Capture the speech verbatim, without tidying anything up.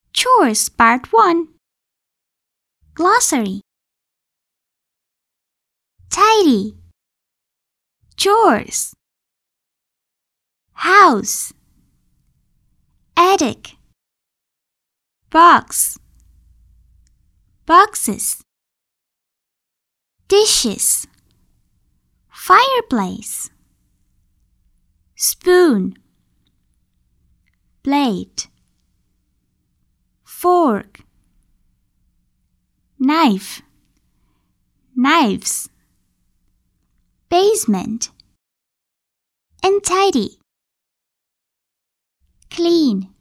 Chores Part one. Glossary. Tidy. Chores. House. Attic. Box. Boxes. Dishes. Fireplace. Spoon. Plate. Fork. Knife. Knives. Basement. Untidy. Clean.